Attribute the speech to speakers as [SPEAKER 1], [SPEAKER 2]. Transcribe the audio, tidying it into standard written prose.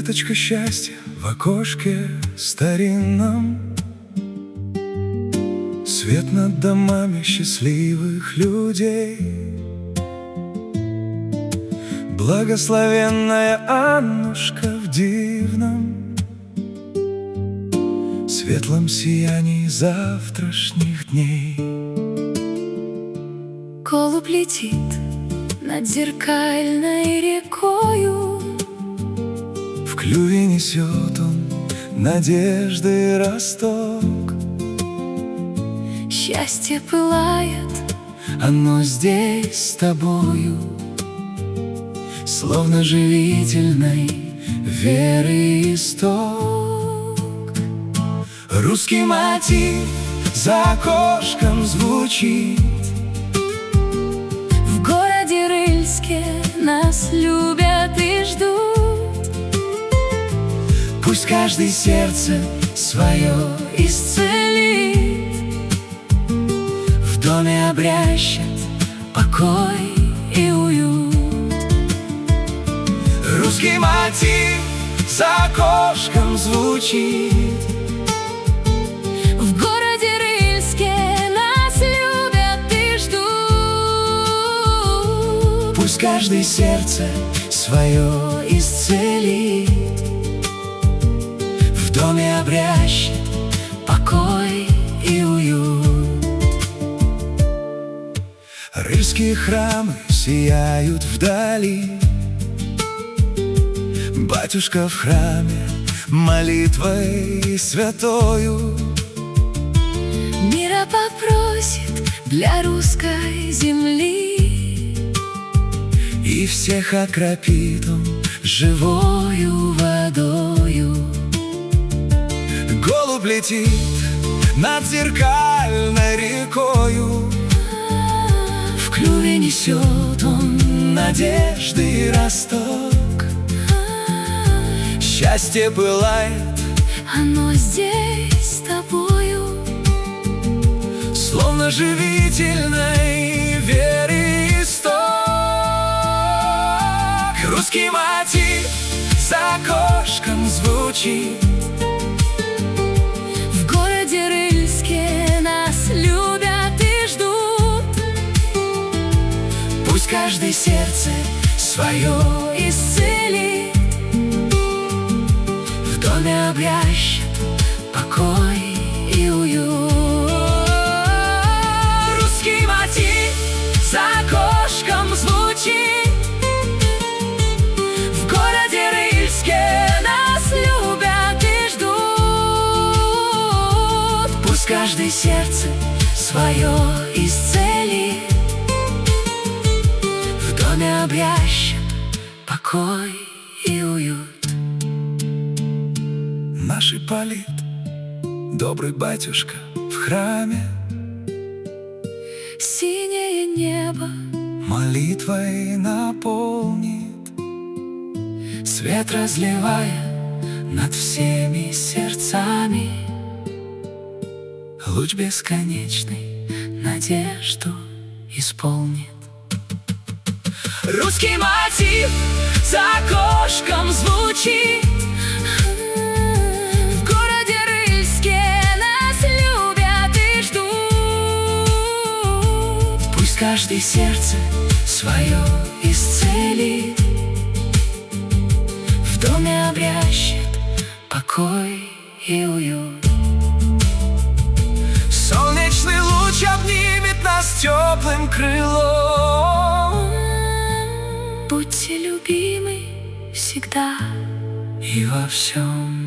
[SPEAKER 1] Веточка счастья в окошке старинном, свет над домами счастливых людей. Благословенная Аннушка в дивном светлом сиянии завтрашних дней.
[SPEAKER 2] Голубь летит над зеркальной рекою,
[SPEAKER 1] в клюве несет он надежды росток.
[SPEAKER 2] Счастье пылает,
[SPEAKER 1] оно здесь с тобою, словно живительной веры исток. Русский мотив за окошком звучит.
[SPEAKER 2] в городе Рыльске нас любят и ждут.
[SPEAKER 1] Пусть каждый сердце свое исцелит, в доме обрящет покой и уют. Русский мотив за окошком звучит.
[SPEAKER 2] В городе Рыльске нас любят и ждут.
[SPEAKER 1] Пусть каждый сердце свое исцелит, в доме обрящет покой и уют. Рыльские храмы сияют вдали, батюшка в храме молитвой святою
[SPEAKER 2] Мира попросит для русской земли,
[SPEAKER 1] и всех окропит он живою водою. Голубь летит над зеркальной рекою, в клюве несет он надежды и росток. Счастье пылает,
[SPEAKER 2] оно здесь с тобою,
[SPEAKER 1] словно живительной веры исток. Русский мотив за окошком звучит.
[SPEAKER 2] в городе Рыльске нас любят и ждут.
[SPEAKER 1] Пусть каждый сердце свое исцелит, в доме обрящет покой и уют. Русский мотив за окошком звучит. В городе Рыльске нас любят и ждут. Пусть каждый сердце свое исцелит, в доме обрящет покой и уют. Наш Ипполит, добрый батюшка в храме,
[SPEAKER 2] Синее небо
[SPEAKER 1] молитвой наполнит, свет разливая над всеми сердцами, луч бесконечный надежду исполнит. Русский мотив за окошком звучит.
[SPEAKER 2] в городе Рыльске нас любят и ждут.
[SPEAKER 1] Пусть каждый сердце свое исцелит, в доме обрящет покой и уют. Солнечный луч обнимет нас теплым крылом.
[SPEAKER 2] Будьте любимы всегда
[SPEAKER 1] И во всем